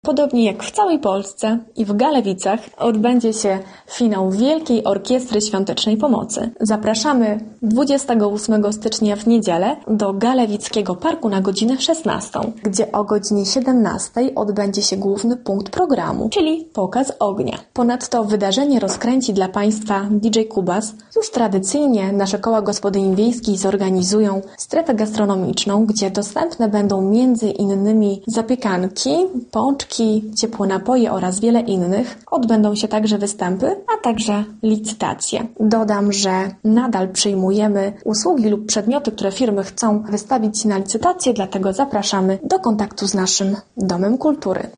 Podobnie jak w całej Polsce i w Galewicach odbędzie się finał Wielkiej Orkiestry Świątecznej Pomocy. Zapraszamy 28 stycznia w niedzielę do Galewickiego Parku na godzinę 16, gdzie o godzinie 17 odbędzie się główny punkt programu, czyli pokaz ognia. Ponadto wydarzenie rozkręci dla Państwa DJ Kubas. Już tradycyjnie nasze koła gospodyń wiejskich zorganizują strefę gastronomiczną, gdzie dostępne będą m.in. zapiekanki, pączki, ciepłe napoje oraz wiele innych. Odbędą się także występy, a także licytacje. Dodam, że nadal przyjmujemy usługi lub przedmioty, które firmy chcą wystawić na licytację, dlatego zapraszamy do kontaktu z naszym Domem Kultury.